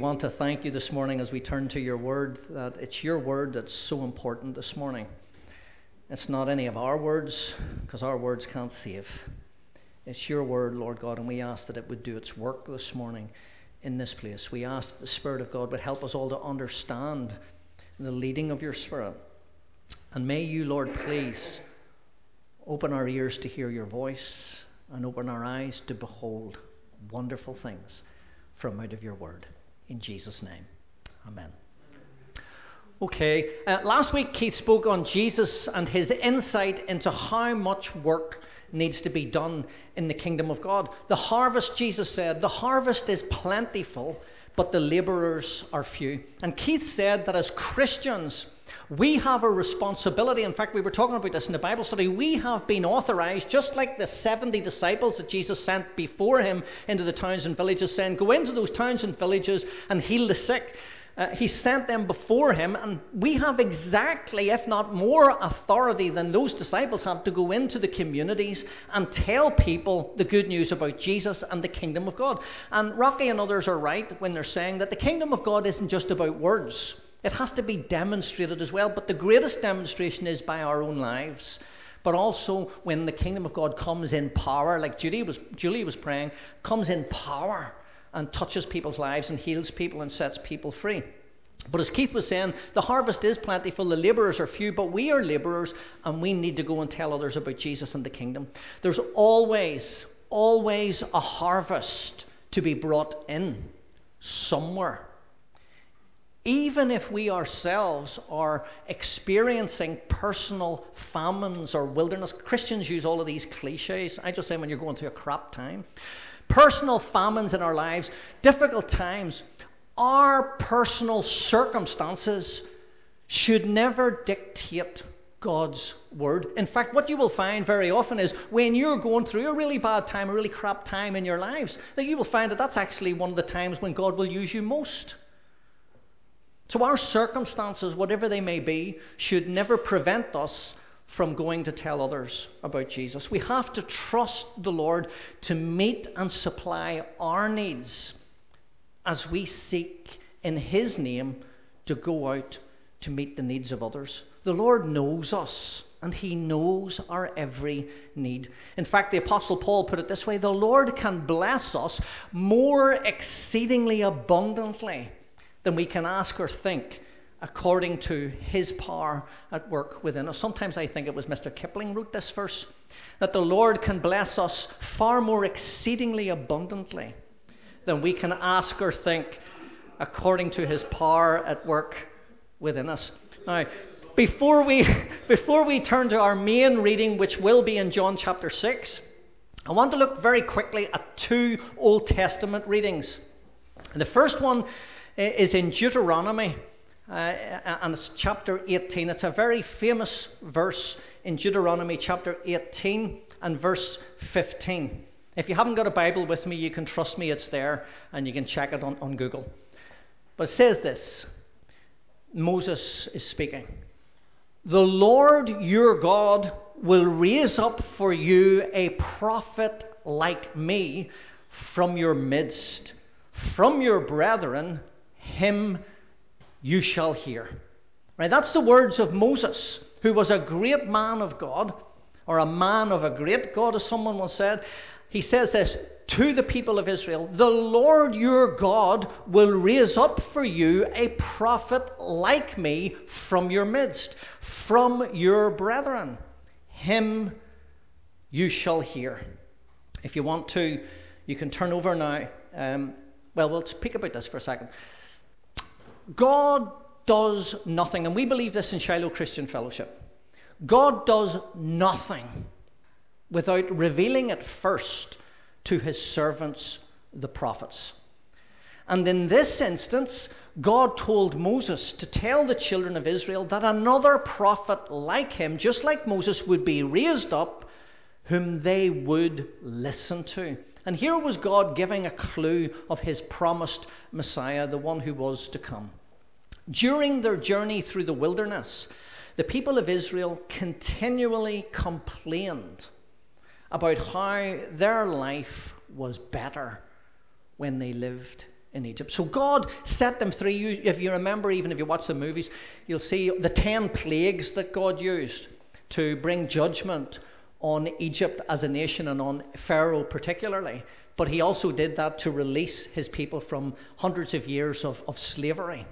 want to thank you this morning as we turn to your word, that it's your word that's so important this morning. It's not any of our words, because our words can't save. It's your word, Lord God, and we ask that it would do its work this morning in this place. We ask that the Spirit of God would help us all to understand the leading of your Spirit. And may you, Lord, please open our ears to hear your voice and open our eyes to behold wonderful things from out of your word. In Jesus' name, amen. Okay, last week Keith spoke on Jesus and his insight into how much work needs to be done in the kingdom of God. The harvest, Jesus said, the harvest is plentiful, but the labourers are few. And Keith said that as Christians, we have a responsibility. In fact, we were talking about this in the Bible study. We have been authorized, just like the 70 disciples that Jesus sent before him into the towns and villages, saying, go into those towns and villages and heal the sick. He sent them before him, and we have exactly, if not more, authority than those disciples have to go into the communities and tell people the good news about Jesus and the kingdom of God. And Rocky and others are right when they're saying that the kingdom of God isn't just about words. It has to be demonstrated as well, but the greatest demonstration is by our own lives. But also when the kingdom of God comes in power, like Julie was praying, comes in power and touches people's lives and heals people and sets people free. But as Keith was saying, the harvest is plentiful, the labourers are few, but we are labourers and we need to go and tell others about Jesus and the kingdom. There's always a harvest to be brought in somewhere. Even if we ourselves are experiencing personal famines or wilderness, Christians use all of these cliches. I just say when you're going through a crap time. Personal famines in our lives, difficult times, our personal circumstances should never dictate God's word. In fact, what you will find very often is when you're going through a really bad time, a really crap time in your lives, that you will find that that's actually one of the times when God will use you most. So our circumstances, whatever they may be, should never prevent us from going to tell others about Jesus. We have to trust the Lord to meet and supply our needs as we seek in his name to go out to meet the needs of others. The Lord knows us and he knows our every need. In fact, the Apostle Paul put it this way: the Lord can bless us more exceedingly abundantly than we can ask or think, according to his power at work within us. Sometimes I think it was Mr. Kipling wrote this verse, that the Lord can bless us far more exceedingly abundantly than we can ask or think, according to his power at work within us. Now, before we turn to our main reading, which will be in John chapter 6, I want to look very quickly at two Old Testament readings. And the first one is in Deuteronomy, and it's chapter 18. It's a very famous verse in Deuteronomy chapter 18 and verse 15. If you haven't got a Bible with me, you can trust me, it's there, and you can check it on Google. But it says this. Moses is speaking. The Lord your God will raise up for you a prophet like me from your midst, from your brethren, him you shall hear. Right, that's the words of Moses, who was a great man of God, or a man of a great God, as someone once said. He says this to the people of Israel: the Lord your God will raise up for you a prophet like me from your midst, from your brethren. Him you shall hear. If you want to, you can turn over now. We'll speak about this for a second. God does nothing, and we believe this in Shiloh Christian Fellowship. God does nothing without revealing it first to his servants, the prophets. And in this instance, God told Moses to tell the children of Israel that another prophet like him, just like Moses, would be raised up, whom they would listen to. And here was God giving a clue of his promised Messiah, the one who was to come. During their journey through the wilderness, the people of Israel continually complained about how their life was better when they lived in Egypt. So God set them free. If you remember, even if you watch the movies, you'll see the 10 plagues that God used to bring judgment on Egypt as a nation and on Pharaoh particularly. But he also did that to release his people from hundreds of years of slavery.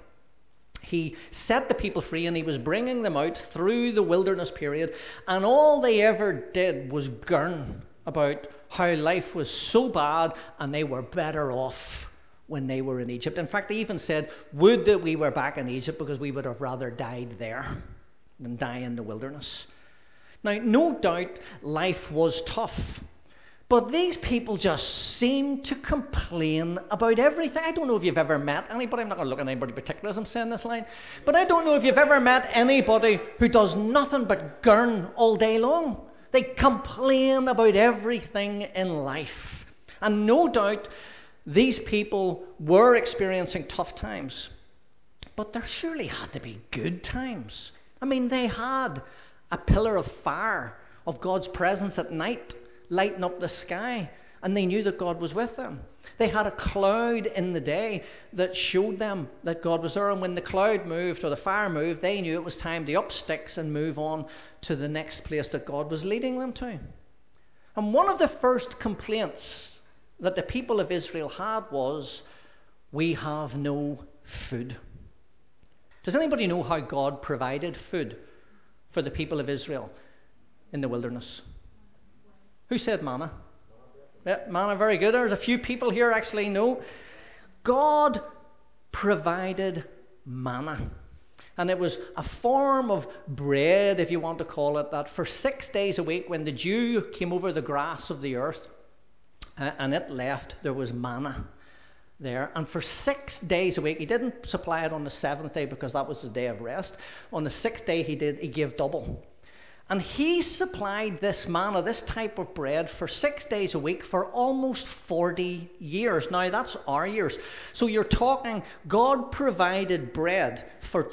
He set the people free, and he was bringing them out through the wilderness period, and all they ever did was gurn about how life was so bad and they were better off when they were in Egypt. In fact, they even said, would that we were back in Egypt, because we would have rather died there than die in the wilderness. Now, no doubt life was tough, but these people just seem to complain about everything. I don't know if you've ever met anybody, I'm not going to look at anybody particular as I'm saying this line, but I don't know if you've ever met anybody who does nothing but gurn all day long. They complain about everything in life. And no doubt these people were experiencing tough times, but there surely had to be good times. I mean, they had a pillar of fire of God's presence at night lighting up the sky, and they knew that God was with them. They had a cloud in the day that showed them that God was there, and when the cloud moved or the fire moved, they knew it was time to up sticks and move on to the next place that God was leading them to. And one of the first complaints that the people of Israel had was, we have no food. Does anybody know how God provided food for the people of Israel in the wilderness? Who said manna? Yeah, manna, very good. There's a few people here actually know. God provided manna. And it was a form of bread, if you want to call it that, for 6 days a week. When the dew came over the grass of the earth and it left, there was manna there. And for 6 days a week, he didn't supply it on the 7th day because that was the day of rest. On the 6th day he gave double. And he supplied this manna, this type of bread, for 6 days a week for almost 40 years. Now, that's our years. So you're talking, God provided bread for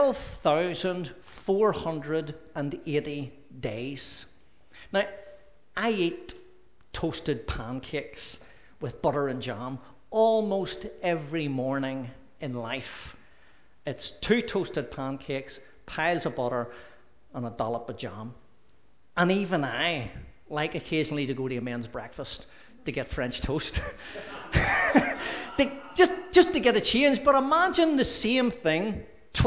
12,480 days. Now, I eat toasted pancakes with butter and jam almost every morning in life. It's 2 toasted pancakes, piles of butter, and a dollop of jam. And even I like occasionally to go to a men's breakfast to get French toast. just to get a change. But imagine the same thing.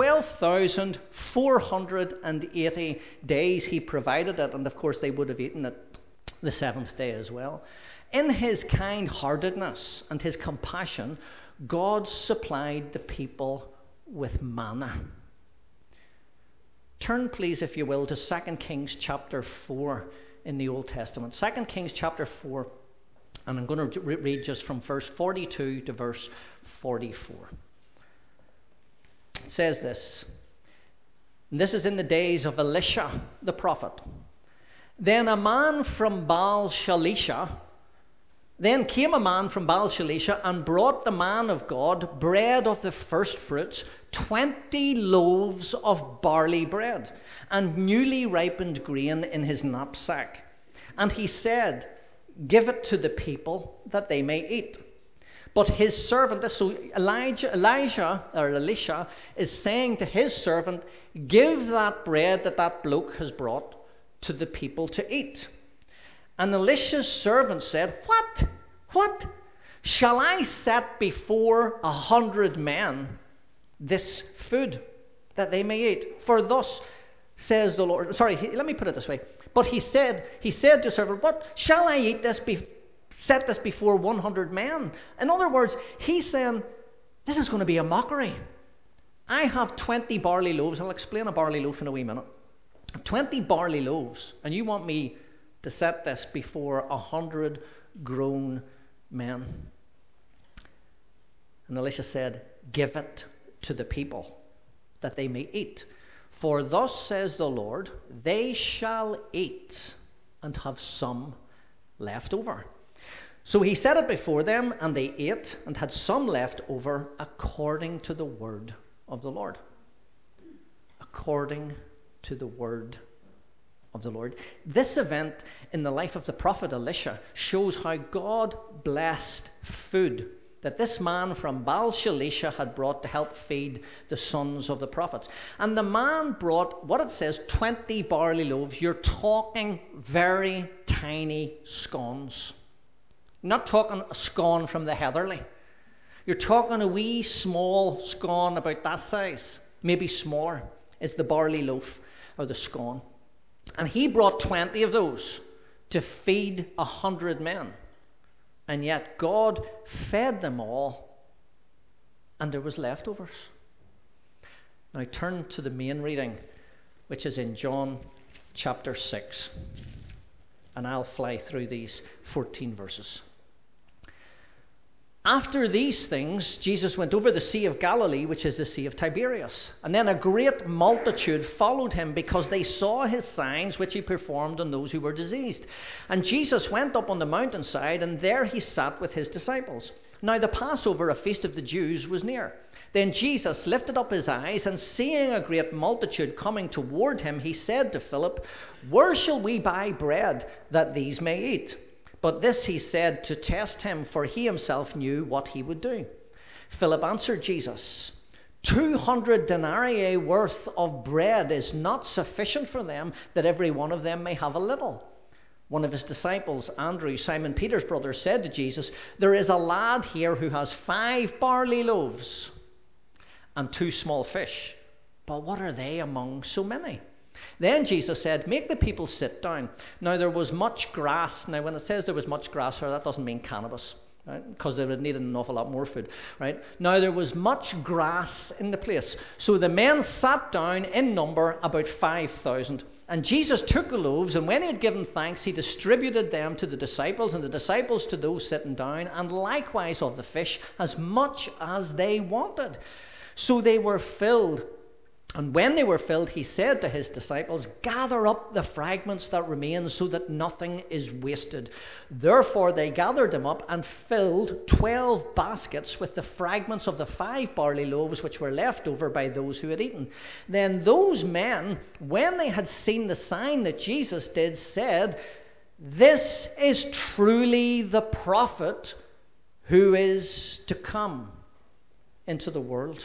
12,480 days he provided it. And of course they would have eaten it the 7th day as well. In his kind-heartedness and his compassion, God supplied the people with manna. Turn, please, if you will, to 2 Kings chapter 4 in the Old Testament. 2 Kings chapter 4, and I'm going to read just from verse 42 to verse 44. It says this. And this is in the days of Elisha the prophet. Then came a man from Baal Shalisha and brought the man of God bread of the first fruits, 20 loaves of barley bread, and newly ripened grain in his knapsack. And he said, give it to the people that they may eat. But his servant, so Elisha is saying to his servant, give that bread that bloke has brought to the people to eat. And Elisha's servant said, What? Shall I set before 100 men this food that they may eat? For thus says the Lord. Sorry, let me put it this way. But he said to the servant, what? Shall I eat this, set this before 100 men? In other words, he's saying, this is going to be a mockery. I have 20 barley loaves. I'll explain a barley loaf in a wee minute. 20 barley loaves, and you want me to set this before 100 grown men? And Elisha said, give it to the people that they may eat. For thus says the Lord, they shall eat and have some left over. So he set it before them, and they ate and had some left over according to the word of the Lord. According to the word of the Lord. This event in the life of the prophet Elisha shows how God blessed food that this man from Baal-Shalisha had brought to help feed the sons of the prophets. And the man brought, what it says, 20 barley loaves. You're talking very tiny scones. You're not talking a scone from the Heatherly. You're talking a wee small scone about that size, maybe smaller, is the barley loaf or the scone. And he brought 20 of those to feed 100 men. And yet God fed them all, and there was leftovers. Now turn to the main reading, which is in John chapter 6. And I'll fly through these 14 verses. After these things, Jesus went over the Sea of Galilee, which is the Sea of Tiberias. And then a great multitude followed him because they saw his signs which he performed on those who were diseased. And Jesus went up on the mountainside, and there he sat with his disciples. Now the Passover, a feast of the Jews, was near. Then Jesus lifted up his eyes, and seeing a great multitude coming toward him, he said to Philip, "Where shall we buy bread that these may eat?" But this he said to test him, for he himself knew what he would do. Philip answered Jesus, 200 denarii worth of bread is not sufficient for them, that every one of them may have a little. One of his disciples, Andrew, Simon Peter's brother, said to Jesus, "There is a lad here who has 5 barley loaves and 2 small fish. But what are they among so many?" Then Jesus said, "Make the people sit down." Now there was much grass. Now when it says there was much grass here, that doesn't mean cannabis, right? Because they would need an awful lot more food, right? Now there was much grass in the place. So the men sat down in number about 5,000. And Jesus took the loaves, and when he had given thanks, he distributed them to the disciples, and the disciples to those sitting down, and likewise of the fish, as much as they wanted. So they were filled. And when they were filled, he said to his disciples, "Gather up the fragments that remain so that nothing is wasted." Therefore they gathered them up and filled 12 baskets with the fragments of the 5 barley loaves which were left over by those who had eaten. Then those men, when they had seen the sign that Jesus did, said, "This is truly the prophet who is to come into the world."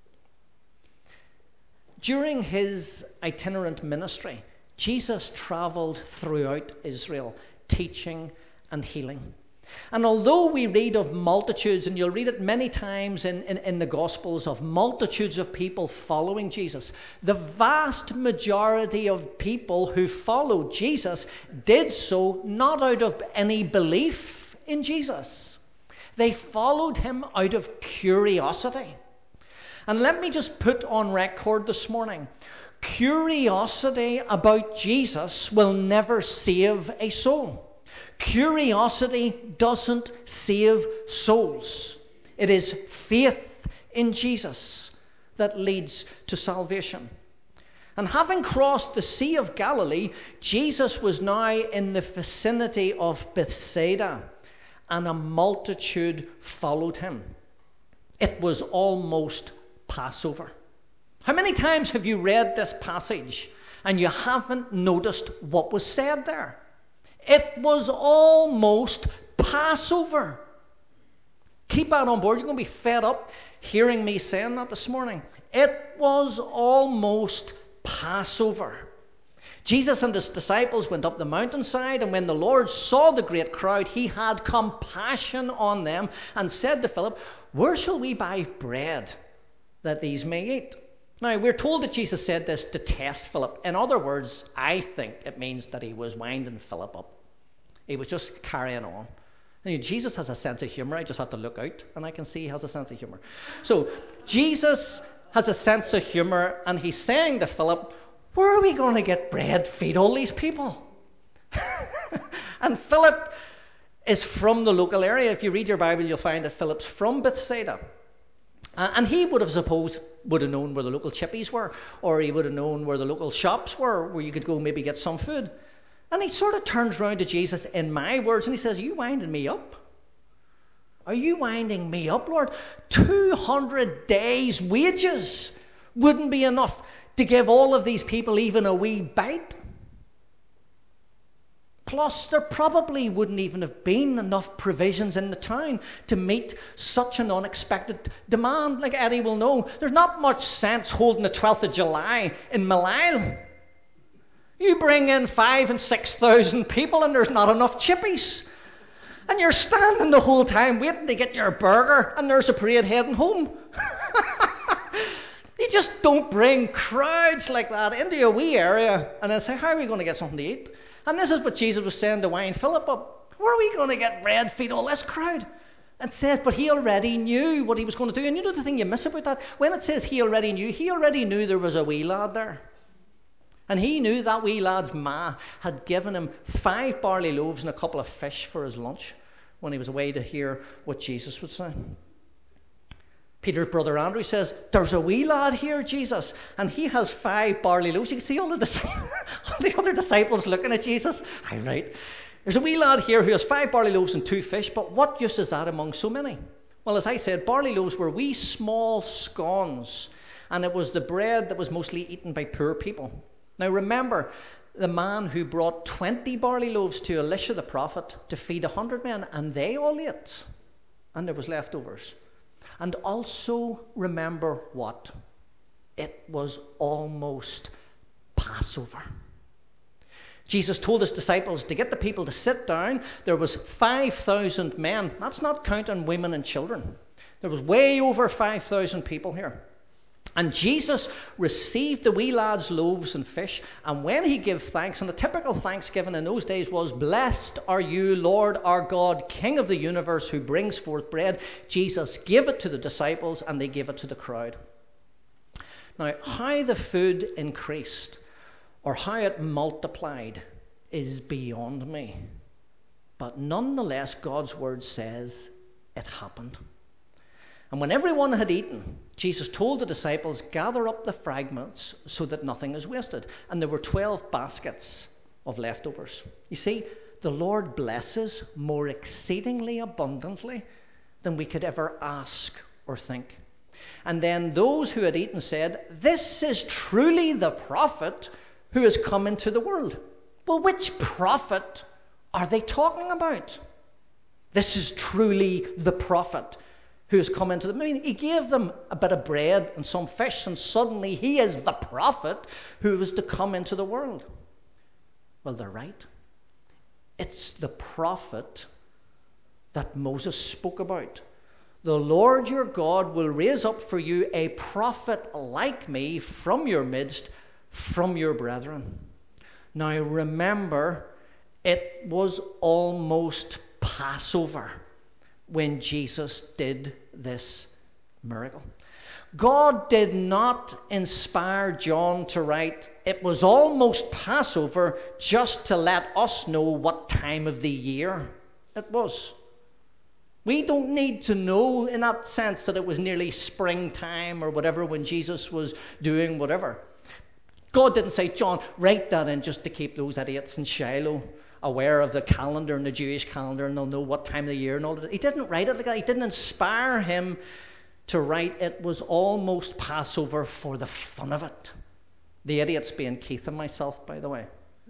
During his itinerant ministry, Jesus travelled throughout Israel, teaching and healing. And although we read of multitudes, and you'll read it many times in the Gospels, of multitudes of people following Jesus, the vast majority of people who followed Jesus did so not out of any belief in Jesus. They followed him out of curiosity. And let me just put on record this morning, curiosity about Jesus will never save a soul. Curiosity doesn't save souls. It is faith in Jesus that leads to salvation. And having crossed the Sea of Galilee, Jesus was now in the vicinity of Bethsaida, and a multitude followed him. It was almost Passover. How many times have you read this passage and you haven't noticed what was said there? It was almost Passover. Keep that on board. You're going to be fed up hearing me saying that this morning. It was almost Passover. Jesus and his disciples went up the mountainside, and when the Lord saw the great crowd, he had compassion on them and said to Philip, "Where shall we buy bread that these may eat?" Now, we're told that Jesus said this to test Philip. In other words, I think it means that he was winding Philip up. He was just carrying on. And Jesus has a sense of humour. I just have to look out, and I can see he has a sense of humour. So, Jesus has a sense of humour, and he's saying to Philip, "Where are we going to get bread to feed all these people?" And Philip is from the local area. If you read your Bible, you'll find that Philip's from Bethsaida. And he would have known where the local chippies were, or he would have known where the local shops were, where you could go maybe get some food. And he sort of turns round to Jesus, in my words, and he says, "Are you winding me up? Are you winding me up, Lord? 200 days' wages wouldn't be enough to give all of these people even a wee bite." Plus, there probably wouldn't even have been enough provisions in the town to meet such an unexpected demand. Like Eddie will know, there's not much sense holding the 12th of July in Malile. You bring in 5,000 and 6,000 people and there's not enough chippies. And you're standing the whole time waiting to get your burger and there's a parade heading home. You just don't bring crowds like that into a wee area and then say, how are we going to get something to eat? And this is what Jesus was saying to wind Philip up. Where are we going to get bread, feed all this crowd? It says, but he already knew what he was going to do. And you know the thing you miss about that? When it says he already knew there was a wee lad there. And he knew that wee lad's ma had given him 5 barley loaves and a couple of fish for his lunch when he was away to hear what Jesus would say. Peter's brother Andrew says, there's a wee lad here, Jesus, and he has 5 barley loaves. You can see all the other disciples looking at Jesus. I'm right. There's a wee lad here who has 5 barley loaves and 2 fish, but what use is that among so many? Well, as I said, barley loaves were wee small scones, and it was the bread that was mostly eaten by poor people. Now remember, the man who brought 20 barley loaves to Elisha the prophet to feed 100 men, and they all ate, and there was leftovers. And also remember what? It was almost Passover. Jesus told his disciples to get the people to sit down. There was 5,000 men. That's not counting women and children. There was way over 5,000 people here. And Jesus received the wee lad's loaves and fish, and when he gave thanks, and the typical thanksgiving in those days was, blessed are you, Lord our God, King of the universe, who brings forth bread. Jesus gave it to the disciples, and they gave it to the crowd. Now, how the food increased, or how it multiplied, is beyond me. But nonetheless, God's word says it happened. And when everyone had eaten, Jesus told the disciples, gather up the fragments so that nothing is wasted. And there were 12 baskets of leftovers. You see, the Lord blesses more exceedingly abundantly than we could ever ask or think. And then those who had eaten said, this is truly the prophet who has come into the world. Well, which prophet are they talking about? This is truly the prophet who has come into the... I mean, he gave them a bit of bread and some fish, and suddenly he is the prophet who was to come into the world. Well, they're right. It's the prophet that Moses spoke about. The Lord your God will raise up for you a prophet like me from your midst, from your brethren. Now remember, it was almost Passover when Jesus did this miracle. God did not inspire John to write, it was almost Passover, just to let us know what time of the year it was. We don't need to know in that sense that it was nearly springtime or whatever when Jesus was doing whatever. God didn't say, John, write that in just to keep those idiots in Shiloh aware of the calendar and the Jewish calendar, and they'll know what time of the year and all that. He didn't write it like that. He didn't inspire him to write it was almost Passover for the fun of it. The idiots being Keith and myself, by the way.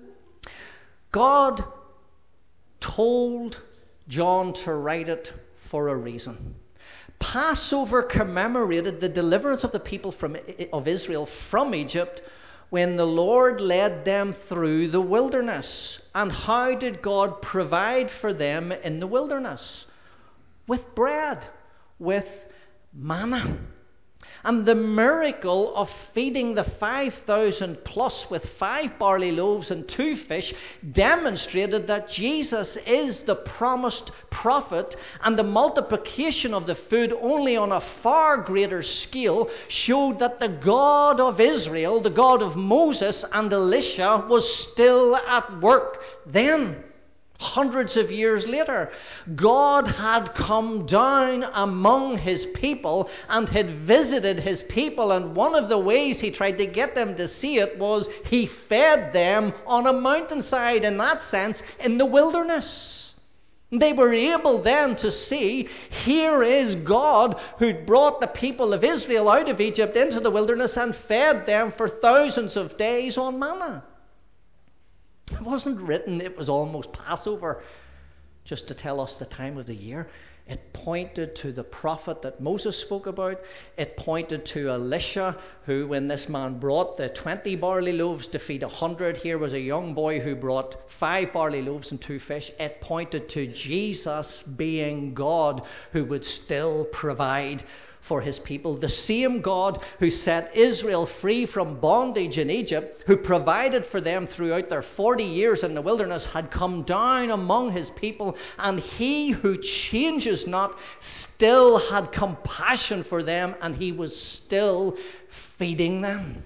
God told John to write it for a reason. Passover commemorated the deliverance of the people of Israel from Egypt when the Lord led them through the wilderness. And how did God provide for them in the wilderness? With bread, with manna. And the miracle of feeding the 5,000 plus with 5 barley loaves and 2 fish demonstrated that Jesus is the promised prophet, and the multiplication of the food only on a far greater scale showed that the God of Israel, the God of Moses and Elisha, was still at work then. Hundreds of years later, God had come down among his people and had visited his people, and one of the ways he tried to get them to see it was he fed them on a mountainside, in that sense, in the wilderness. They were able then to see, here is God who brought the people of Israel out of Egypt into the wilderness and fed them for thousands of days on manna. It wasn't written, it was almost Passover, just to tell us the time of the year. It pointed to the prophet that Moses spoke about. It pointed to Elisha, who, when this man brought the 20 barley loaves to feed 100, here was a young boy who brought 5 barley loaves and 2 fish. It pointed to Jesus being God, who would still provide for his people. The same God who set Israel free from bondage in Egypt, who provided for them throughout their 40 years in the wilderness, had come down among his people, and he who changes not still had compassion for them, and he was still feeding them.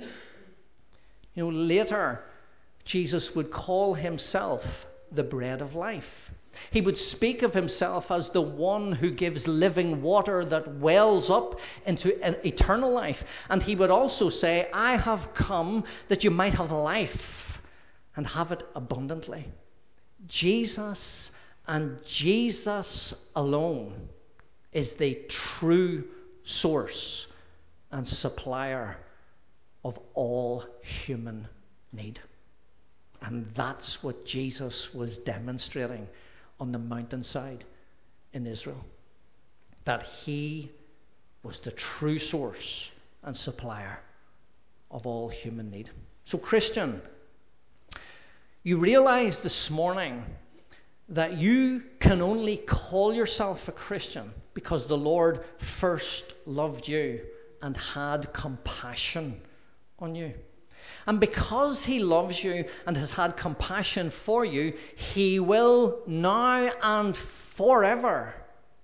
Later, Jesus would call himself the bread of life. He would speak of himself as the one who gives living water that wells up into eternal life. And he would also say, I have come that you might have life and have it abundantly. Jesus and Jesus alone is the true source and supplier of all human need. And that's what Jesus was demonstrating on the mountainside in Israel. That he was the true source and supplier of all human need. So, Christian, you realize this morning that you can only call yourself a Christian because the Lord first loved you and had compassion on you. And because he loves you and has had compassion for you, he will now and forever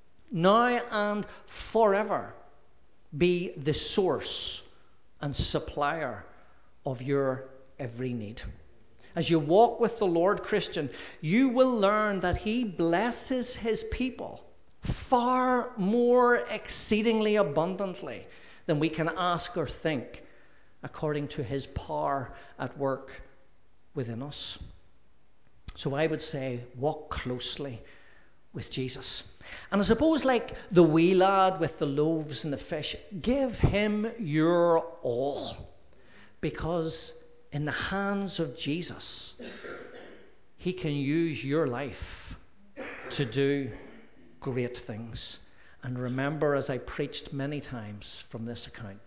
be the source and supplier of your every need. As you walk with the Lord, Christian, you will learn that he blesses his people far more exceedingly abundantly than we can ask or think, according to his power at work within us. So I would say, walk closely with Jesus. And I suppose, like the wee lad with the loaves and the fish, give him your all. Because in the hands of Jesus, he can use your life to do great things. And remember, as I preached many times from this account,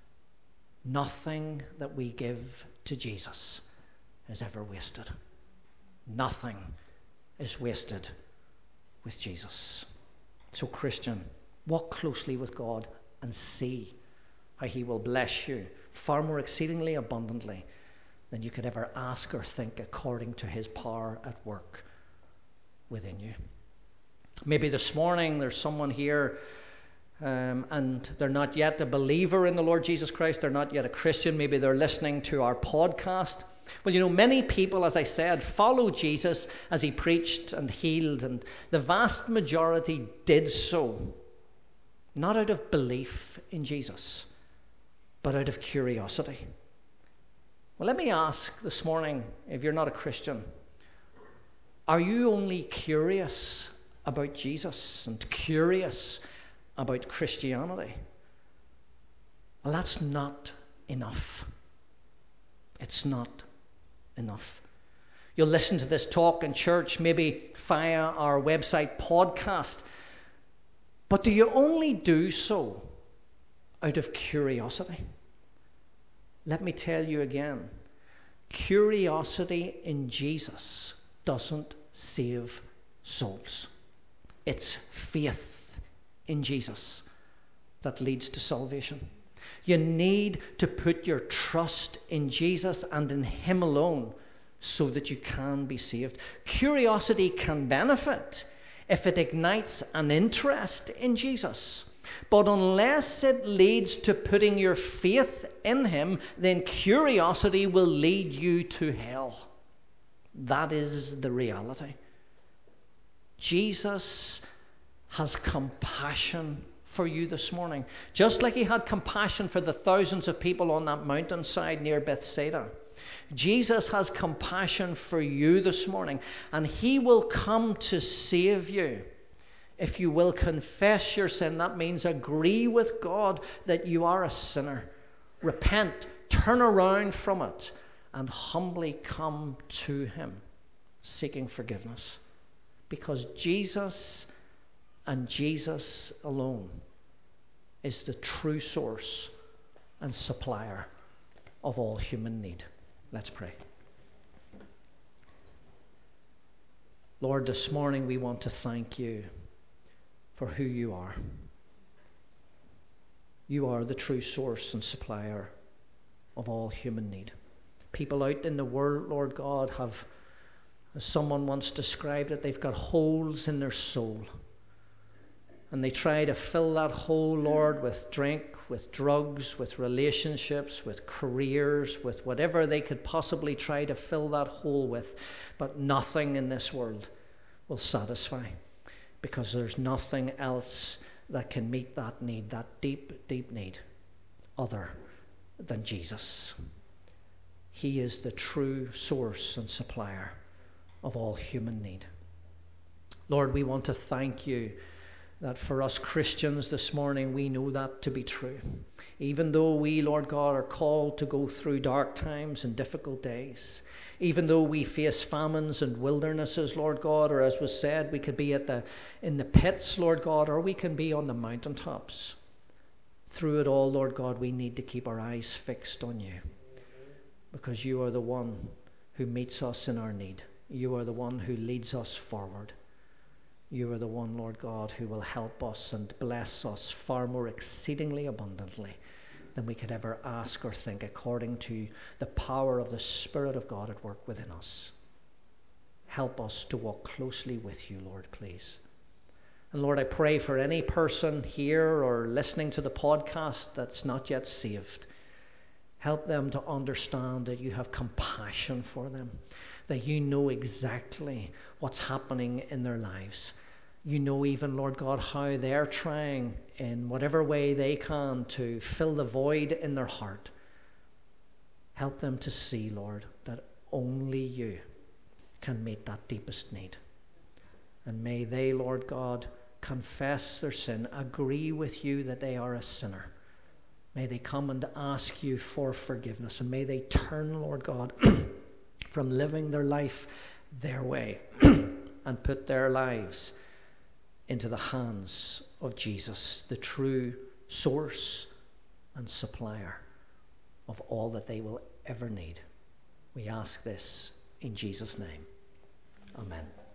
nothing that we give to Jesus is ever wasted. Nothing is wasted with Jesus. So, Christian, walk closely with God and see how he will bless you far more exceedingly abundantly than you could ever ask or think, according to his power at work within you. Maybe this morning there's someone here and they're not yet a believer in the Lord Jesus Christ. They're not yet a Christian. Maybe they're listening to our podcast. Well, many people, as I said, followed Jesus as he preached and healed, and the vast majority did so not out of belief in Jesus, but out of curiosity. Well, let me ask this morning, if you're not a Christian, are you only curious about Jesus and curious about Christianity? Well, that's not enough. It's not enough. You'll listen to this talk in church, maybe via our website podcast, but do you only do so out of curiosity? Let me tell you again, curiosity in Jesus doesn't save souls. It's faith in Jesus that leads to salvation. You need to put your trust in Jesus and in him alone so that you can be saved. Curiosity can benefit if it ignites an interest in Jesus. But unless it leads to putting your faith in him, then curiosity will lead you to hell. That is the reality. Jesus has compassion for you this morning, just like he had compassion for the thousands of people on that mountainside near Bethsaida. Jesus has compassion for you this morning, and he will come to save you if you will confess your sin. That means agree with God that you are a sinner. Repent, turn around from it, and humbly come to him seeking forgiveness. Because Jesus and Jesus alone is the true source and supplier of all human need. Let's pray. Lord, this morning we want to thank you for who you are. You are the true source and supplier of all human need. People out in the world, Lord God, have, as someone once described it, they've got holes in their soul. And they try to fill that hole, Lord, with drink, with drugs, with relationships, with careers, with whatever they could possibly try to fill that hole with. But nothing in this world will satisfy, because there's nothing else that can meet that need, that deep, deep need, other than Jesus. He is the true source and supplier of all human need. Lord, we want to thank you that for us Christians this morning, we know that to be true. Even though we, Lord God, are called to go through dark times and difficult days, even though we face famines and wildernesses, Lord God, or as was said, we could be in the pits, Lord God, or we can be on the mountaintops. Through it all, Lord God, we need to keep our eyes fixed on you, because you are the one who meets us in our need. You are the one who leads us forward. You are the one, Lord God, who will help us and bless us far more exceedingly abundantly than we could ever ask or think, according to the power of the Spirit of God at work within us. Help us to walk closely with you, Lord, please. And Lord, I pray for any person here or listening to the podcast that's not yet saved. Help them to understand that you have compassion for them, that you know exactly what's happening in their lives. You know even, Lord God, how they're trying in whatever way they can to fill the void in their heart. Help them to see, Lord, that only you can meet that deepest need. And may they, Lord God, confess their sin, agree with you that they are a sinner. May they come and ask you for forgiveness. And may they turn, Lord God, from living their life their way and put their lives into the hands of Jesus, the true source and supplier of all that they will ever need. We ask this in Jesus' name. Amen.